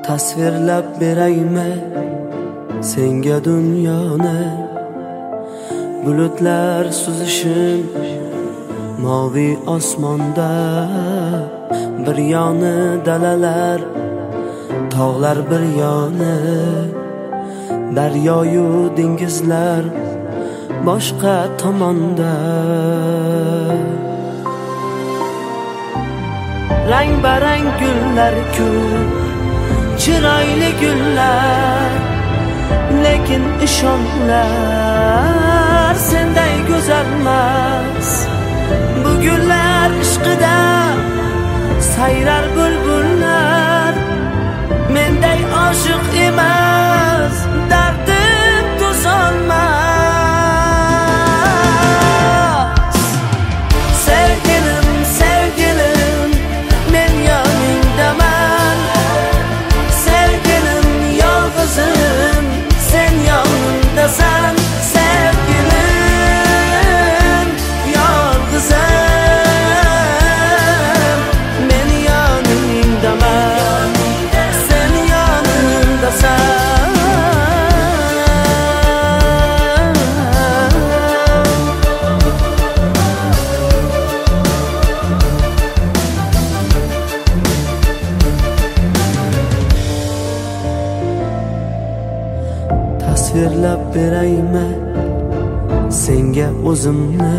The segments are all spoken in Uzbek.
Tasvirlab beraymi senga dunyoni, bulutlar suzishim moviy osmonda, bir yoni dalalar, tog'lar bir yoni, daryoyu dengizlar boshqa tomonda. Rang barang gullar-ku, chiroyli gullar, lekin ishonlar senday go'zalmas. Bu gullar ishqida sayrar bulbullar, menday oshiq emas, dardim to'solmas. Sevgilim, sevgilim, men yoningdaman. Sevgilim, yolg'izim, sen yonimdasan. Sevgilim, yolg'izim, men yoningdaman. Sen yonimdasan. Tasvirlab beraymi senga o'zimni,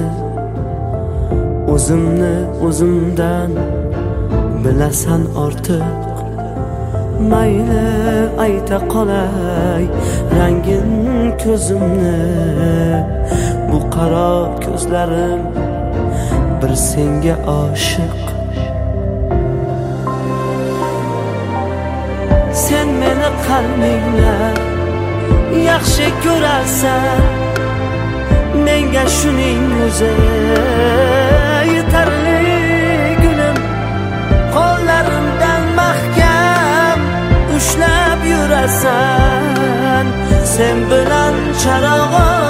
o'zimni o'zimdan bilasan ortiq. Mayli ayta qolay rangin ko'zimni, bu qaro ko'zlarim bir senga oshiq. Sen meni qalbingla yaxshi ko'rasan, menga shuning o'zi yetarli. Gulim, qo'llarimdan mahkam ushlab yurasan, sen bilan charog'im